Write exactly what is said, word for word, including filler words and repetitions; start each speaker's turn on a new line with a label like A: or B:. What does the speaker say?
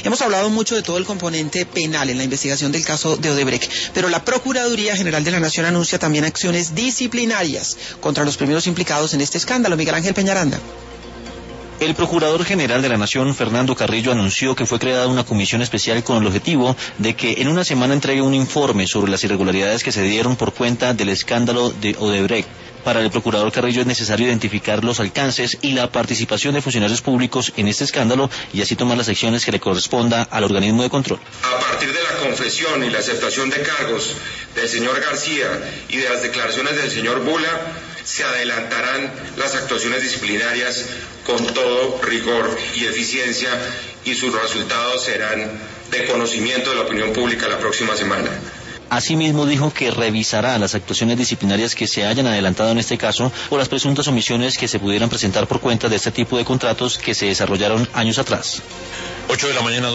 A: Hemos hablado mucho de todo el componente penal en la investigación del caso de Odebrecht, pero la Procuraduría General de la Nación anuncia también acciones disciplinarias contra los primeros implicados en este escándalo. Miguel Ángel Peñaranda.
B: El Procurador General de la Nación, Fernando Carrillo, anunció que fue creada una comisión especial con el objetivo de que en una semana entregue un informe sobre las irregularidades que se dieron por cuenta del escándalo de Odebrecht. Para el Procurador Carrillo es necesario identificar los alcances y la participación de funcionarios públicos en este escándalo y así tomar las acciones que le corresponda al organismo de control.
C: A partir de la confesión y la aceptación de cargos del señor García y de las declaraciones del señor Bula, se adelantarán las actuaciones disciplinarias con todo rigor y eficiencia y sus resultados serán de conocimiento de la opinión pública la próxima semana.
B: Asimismo dijo que revisará las actuaciones disciplinarias que se hayan adelantado en este caso o las presuntas omisiones que se pudieran presentar por cuenta de este tipo de contratos que se desarrollaron años atrás.
D: ocho de la mañana.